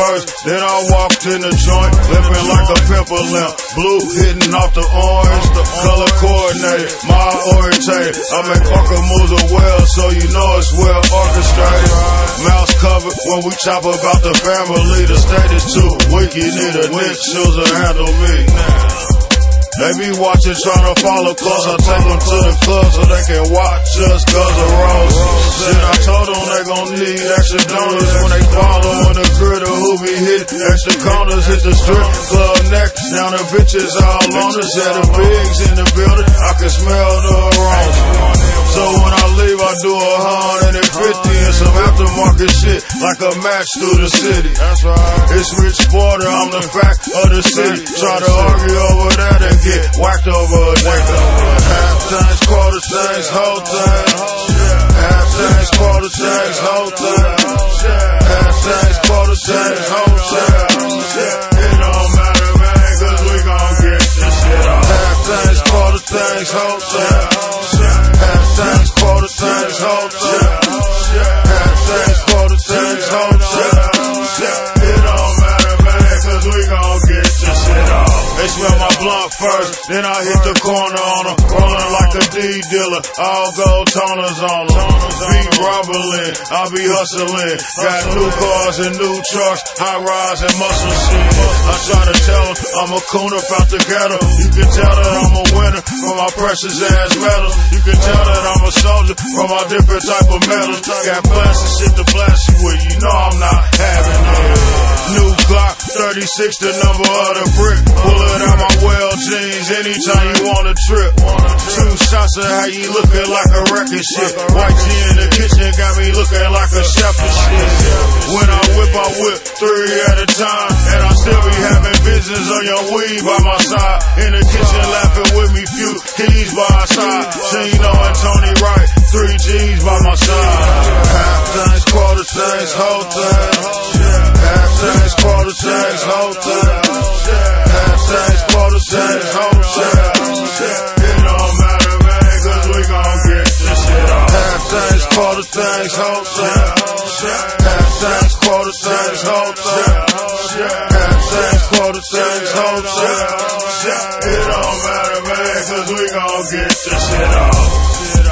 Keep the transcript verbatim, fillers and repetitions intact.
first, then I walked in the joint, lipping like a pimple limp. Blue hitting off the orange, the color coordinated, my orientated. I make fucking moves well, so you know it's well orchestrated. Mouse covered when we chop about the family. The state is too weak, you need a niche, choose to handle me. They be watching, trying to follow close. I take them to the club so they can watch us cause of Rose. Shit, I told them they gon' need extra donors when they follow in the gritter who be hitting extra corners. Hit the strip club next, now the bitches all on us. Yeah, the bigs in the building, I can smell the aroma. So when I leave, I do a hundred and fifty and some aftermarket shit like a match through the city. That's right. It's Rich Porter, I'm the fact of the city. Try to argue over that and get whacked over a nigga. Half things, quarter things, whole thing. Half things, quarter things, whole thing. Half things, quarter things, whole thing. It don't matter, man, cause we gon' get this shit off. Half things, quarter things, whole thing. Half things, quarter things, whole thing. Half things, quarter things, whole thing. It don't matter, man, cause we gon' get this shit off. They smell my blunt first, then I hit the corner on them. Rolling like a D dealer, all gold toners on them. Beat rumbling, I be hustling. Got new cars and new trucks, high rise and muscle shit. I try to tell them I'm a coon out the ghetto. You can tell that I'm a winner from my precious ass medals. You can tell that I'm a soldier from my different type of medals. Got plastic shit to blast you with, you know I'm not having it. New Glock thirty-six, the number of the brick. Pull it out my well jeans anytime you want a trip. Two shots of how you looking like a record shit. White G in the kitchen got me looking like a chef and shit. When I whip, I whip three at a time. And I still be having business on your weed by my side. In the kitchen laughing with me, few keys by our side. Chino and Tony Wright, three G's by my side. Half things, quarter things, whole thing. Half things, quarter things, whole thing. Half things, quarter things, whole thing. It don't matter, man, cause we gon' get this shit off. Half things, quarter things, whole thing. Half things, quarter things, whole thing. Half things, quarter things, whole thing. It don't matter, man, cause we gon' get this shit off.